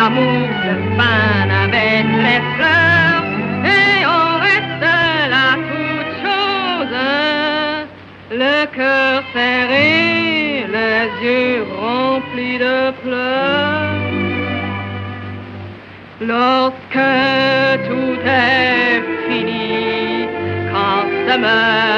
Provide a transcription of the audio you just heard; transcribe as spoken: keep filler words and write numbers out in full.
l'amour se fane avec les fleurs, et on reste là toute chose, le cœur serré, les yeux remplis de pleurs. Lorsque tout est fini, quand se meurt